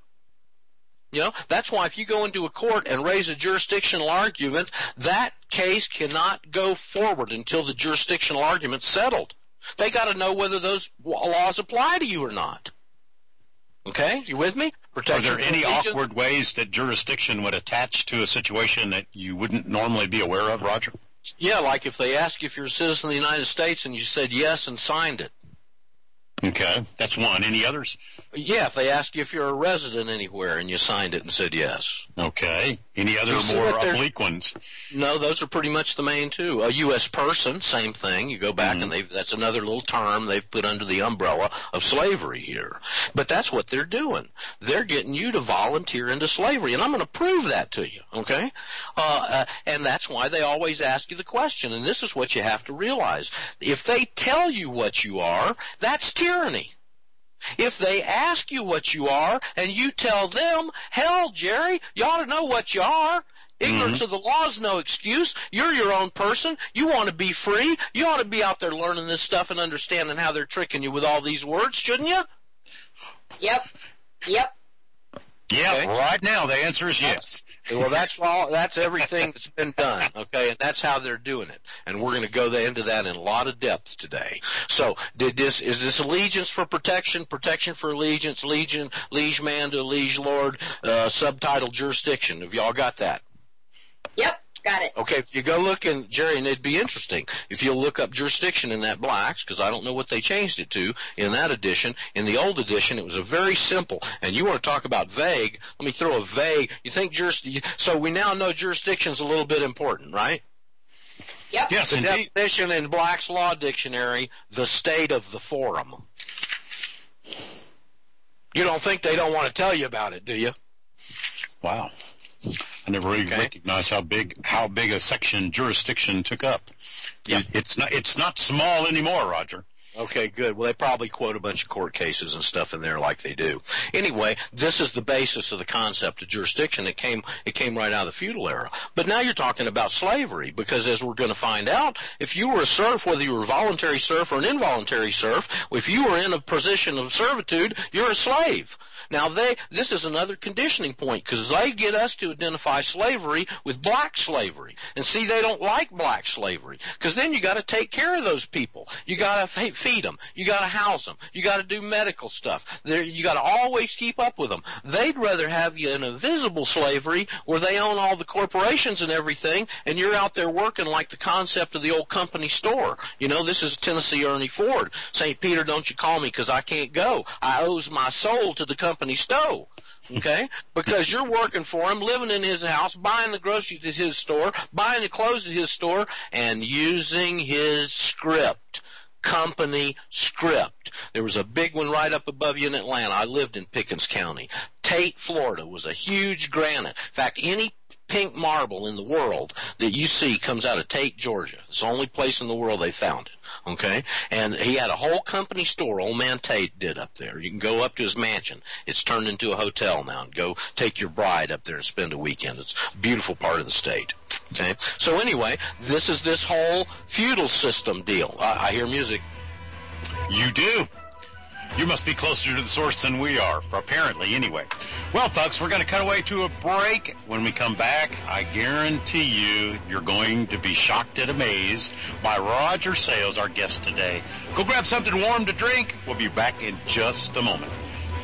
You know, that's why if you go into a court and raise a jurisdictional argument, that case cannot go forward until the jurisdictional argument's settled. They got to know whether those laws apply to you or not. Okay, you with me? Protection Are there any allegiance? awkward ways that jurisdiction would attach to a situation that you wouldn't normally be aware of, Roger? Yeah, like if they ask you if you're a citizen of the United States and you said yes and signed it. Okay, that's one. Any others? Yeah, if they ask you if you're a resident anywhere and you signed it and said yes. Okay. Any other You see more what they're- oblique ones? No, those are pretty much the main two. A U S person, same thing. You go back Mm-hmm. and they've, that's another little term they've put under the umbrella of slavery here. But that's what they're doing. They're getting you to volunteer into slavery, and I'm going to prove that to you, okay? Uh, uh, and that's why they always ask you the question, and this is what you have to realize. If they tell you what you are, that's tyranny. If they ask you what you are and you tell them, hell, Jerry, you ought to know what you are. Ignorance Mm-hmm. of the law is no excuse. You're your own person. You want to be free. You ought to be out there learning this stuff and understanding how they're tricking you with all these words, shouldn't you? Yep. Yep. Yeah, Okay. right now the answer is yes. Well, that's all. That's everything that's been done. Okay, and that's how they're doing it. And we're going to go into that in a lot of depth today. So, did this is this allegiance for protection, protection for allegiance, legion, liege man to liege lord, uh, subtitle jurisdiction? Have y'all got that? Yep. Got it. Okay, if you go look in, Jerry, and it'd be interesting if you'll look up jurisdiction in that Blacks, because I don't know what they changed it to in that edition. In the old edition, it was a very simple, and you want to talk about vague, let me throw a vague, you think jurisdiction, so we now know jurisdiction's a little bit important, right? Yep. Yes, The indeed. definition in Black's Law Dictionary, the state of the forum. You don't think they don't want to tell you about it, do you? Wow. I never really Okay. recognized how big how big a section jurisdiction took up. Yep. It, it's not it's not small anymore, Roger. Okay, good. Well, they probably quote a bunch of court cases and stuff in there like they do. Anyway, this is the basis of the concept of jurisdiction. It came it came right out of the feudal era. But now you're talking about slavery, because as we're going to find out, if you were a serf, whether you were a voluntary serf or an involuntary serf, if you were in a position of servitude, you're a slave. Now, they this is another conditioning point, because they get us to identify slavery with black slavery. And see, they don't like black slavery, because then you got to take care of those people. You got to feed them. You got to house them. You got to do medical stuff. There, you got to always keep up with them. They'd rather have you in a visible slavery where they own all the corporations and everything, and you're out there working like the concept of the old company store. You know, this is Tennessee Ernie Ford. Saint Peter, don't you call me, because I can't go. I owes my soul to the company store. Okay? Because you're working for him, living in his house, buying the groceries at his store, buying the clothes at his store, and using his script. Company script. There was a big one right up above you in Atlanta. I lived in Pickens County. Tate, Florida was a huge granite. In fact, any pink marble in the world that you see comes out of Tate, Georgia. It's the only place in the world they found it. Okay? And he had a whole company store, old man Tate did up there. You can go up to his mansion. It's turned into a hotel now, and go take your bride up there and spend a weekend. It's a beautiful part of the state. Okay? So anyway, this is this whole feudal system deal. I, I hear music. You do. You must be closer to the source than we are, apparently, anyway. Well, folks, we're going to cut away to a break. When we come back, I guarantee you, you're going to be shocked and amazed by Roger Sales, our guest today. Go grab something warm to drink. We'll be back in just a moment.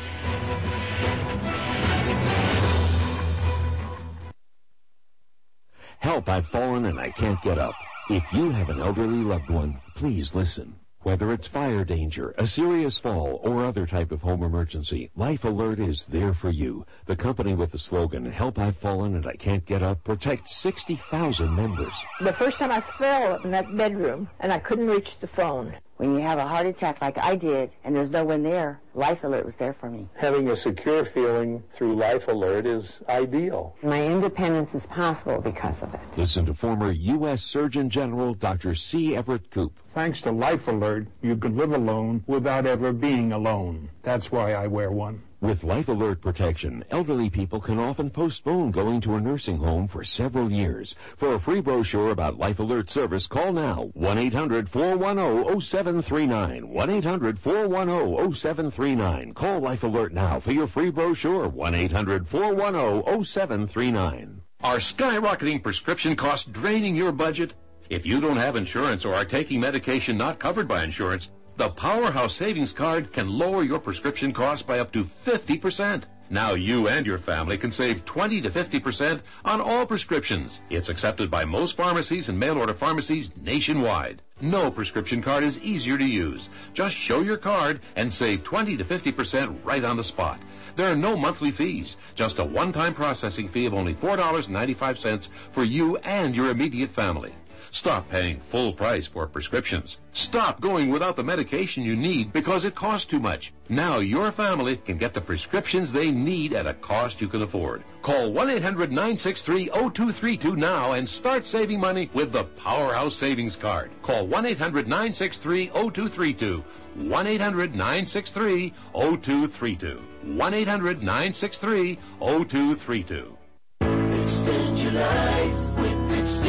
Help, I've fallen and I can't get up. If you have an elderly loved one, please listen. Whether it's fire danger, a serious fall, or other type of home emergency, Life Alert is there for you. The company with the slogan, Help, I've Fallen and I Can't Get Up, protects sixty thousand members. The first time I fell in that bedroom and I couldn't reach the phone. When you have a heart attack like I did and there's no one there, Life Alert was there for me. Having a secure feeling through Life Alert is ideal. My independence is possible because of it. Listen to former U S Surgeon General Doctor C. Everett Koop. Thanks to Life Alert, you can live alone without ever being alone. That's why I wear one. With Life Alert protection, elderly people can often postpone going to a nursing home for several years. For a free brochure about Life Alert service, call now, one eight hundred four one zero zero seven three nine, one eight hundred four one zero zero seven three nine. Call Life Alert now for your free brochure, one eight hundred four one zero zero seven three nine. Are skyrocketing prescription costs draining your budget? If you don't have insurance or are taking medication not covered by insurance, the Powerhouse Savings Card can lower your prescription costs by up to fifty percent. Now you and your family can save twenty to fifty percent on all prescriptions. It's accepted by most pharmacies and mail-order pharmacies nationwide. No prescription card is easier to use. Just show your card and save twenty to fifty percent right on the spot. There are no monthly fees, just a one-time processing fee of only four dollars and ninety-five cents for you and your immediate family. Stop paying full price for prescriptions. Stop going without the medication you need because it costs too much. Now your family can get the prescriptions they need at a cost you can afford. Call one eight hundred nine six three zero two three two now and start saving money with the Powerhouse Savings Card. Call one eight hundred nine six three zero two three two. one eight hundred nine six three zero two three two. one eight hundred nine six three zero two three two. Extend your life with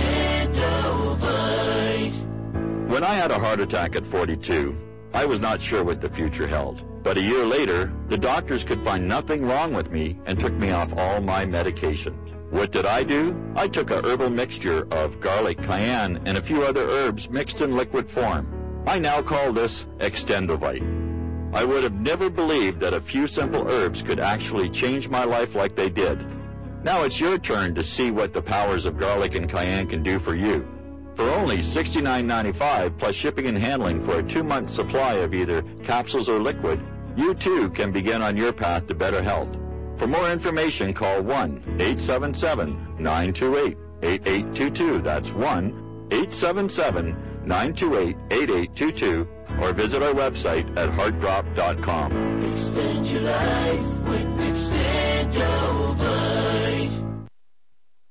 Extendovite. When I had a heart attack at forty-two, I was not sure what the future held. But a year later, the doctors could find nothing wrong with me and took me off all my medication. What did I do? I took a herbal mixture of garlic, cayenne, and a few other herbs mixed in liquid form. I now call this Extendovite. I would have never believed that a few simple herbs could actually change my life like they did. Now it's your turn to see what the powers of garlic and cayenne can do for you. For only sixty-nine ninety-five plus shipping and handling for a two-month supply of either capsules or liquid, you too can begin on your path to better health. For more information, call one eight seven seven nine two eight eight eight two two. That's one eight seven seven nine two eight eight eight two two, or visit our website at heart drop dot com. Extend your life with Extendovite.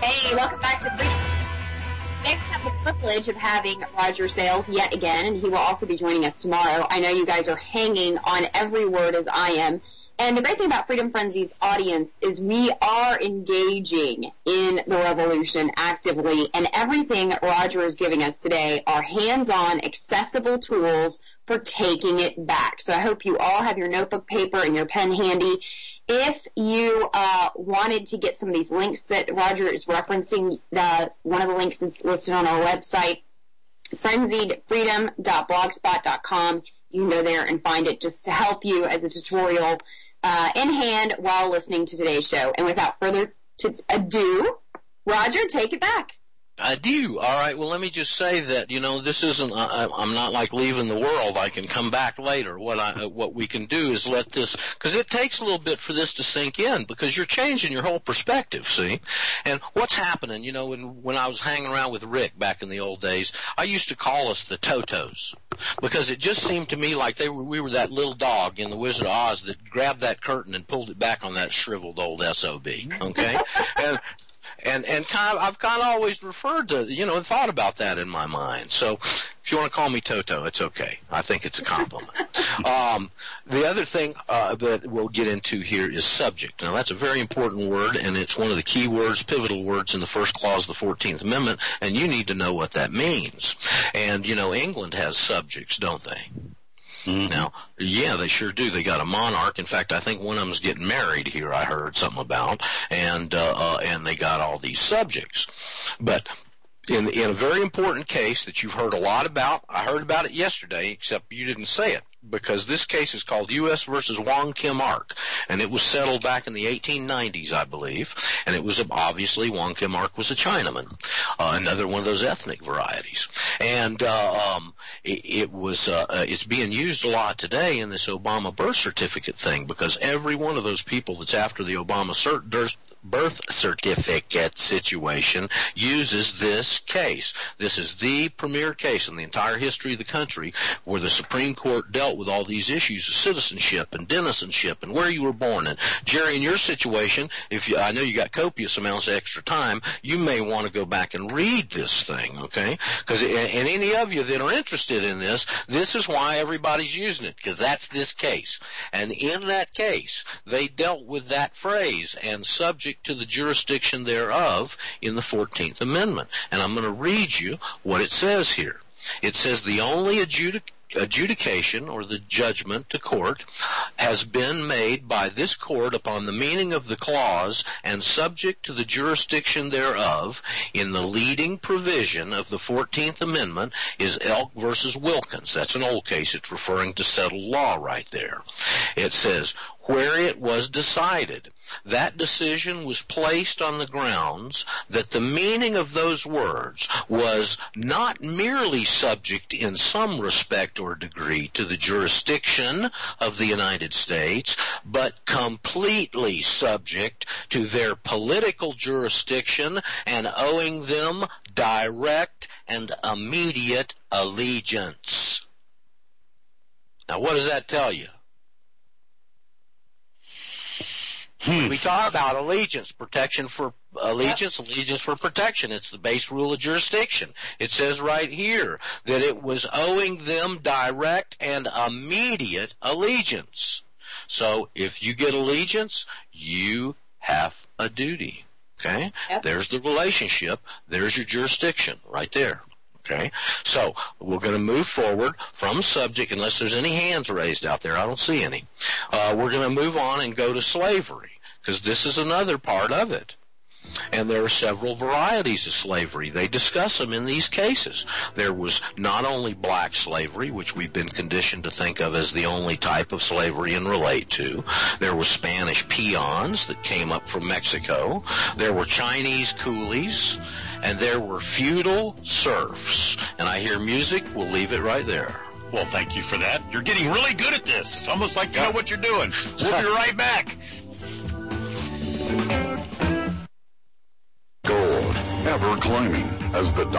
Hey, welcome back to Freedom. Today we have the privilege of having Roger Sales yet again, and he will also be joining us tomorrow. I know you guys are hanging on every word as I am. And the great thing about Freedom Frenzy's audience is we are engaging in the revolution actively, and everything Roger is giving us today are hands-on, accessible tools for taking it back. So I hope you all have your notebook, paper, and your pen handy. If you uh, wanted to get some of these links that Roger is referencing, uh, one of the links is listed on our website, frenzied freedom dot blogspot dot com. You can go there and find it just to help you as a tutorial uh, in hand while listening to today's show. And without further to ado, Roger, take it back. I do. All right. Well, let me just say that, you know, this isn't, I, I'm not like leaving the world. I can come back later. What I, what we can do is let this, because it takes a little bit for this to sink in, because you're changing your whole perspective, see? And what's happening, you know, when, when I was hanging around with Rick back in the old days, I used to call us the Totos, because it just seemed to me like they were, we were that little dog in the Wizard of Oz that grabbed that curtain and pulled it back on that shriveled old S O B, okay? and, And and kind of, I've kind of always referred to, you know, and thought about that in my mind. So if you want to call me Toto, it's okay. I think it's a compliment. um, the other thing uh, that we'll get into here is subject. Now, that's a very important word, and it's one of the key words, pivotal words in the first clause of the fourteenth Amendment, and you need to know what that means. And, you know, England has subjects, don't they? Mm-hmm. Now, yeah, they sure do. They got a monarch. In fact, I think one of them's getting married here. I heard something about, and uh, uh, and they got all these subjects. But in in a very important case that you've heard a lot about, I heard about it yesterday, except you didn't say it, because this case is called U S versus Wong Kim Ark, and it was settled back in the eighteen nineties, I believe, and it was obviously Wong Kim Ark was a Chinaman, uh, another one of those ethnic varieties, and uh, um, it, it was uh, uh, it's being used a lot today in this Obama birth certificate thing, because every one of those people that's after the Obama cert birth certificate situation uses this case. This is the premier case in the entire history of the country where the Supreme Court dealt with all these issues of citizenship and denizenship and where you were born. And Jerry, in your situation, if you, I know you got copious amounts of extra time, you may want to go back and read this thing, okay? Because and any of you that are interested in this, this is why everybody's using it, because that's this case. And in that case, they dealt with that phrase, and subject to the jurisdiction thereof, in the fourteenth Amendment. And I'm going to read you what it says here. It says the only adjudic adjudication or the judgment to court has been made by this court upon the meaning of the clause and subject to the jurisdiction thereof in the leading provision of the fourteenth Amendment is Elk versus Wilkins. That's an old case. It's referring to settled law right there. It says, where it was decided, that decision was placed on the grounds that the meaning of those words was not merely subject in some respect or degree to the jurisdiction of the United States, but completely subject to their political jurisdiction and owing them direct and immediate allegiance. Now, what does that tell you? Hmm. We talk about allegiance, protection for allegiance, allegiance for protection. It's the base rule of jurisdiction. It says right here that it was owing them direct and immediate allegiance. So if you get allegiance, you have a duty. Okay? Yep. There's the relationship. There's your jurisdiction right there. Okay, so we're going to move forward from subject, unless there's any hands raised out there. I don't see any. Uh, we're going to move on and go to slavery, because this is another part of it. And there are several varieties of slavery. They discuss them in these cases. There was not only black slavery, which we've been conditioned to think of as the only type of slavery and relate to. There were Spanish peons that came up from Mexico. There were Chinese coolies. And there were feudal serfs. And I hear music. We'll leave it right there. Well, thank you for that. You're getting really good at this. It's almost like you know what you're doing. We'll be right back. Gold, ever climbing as the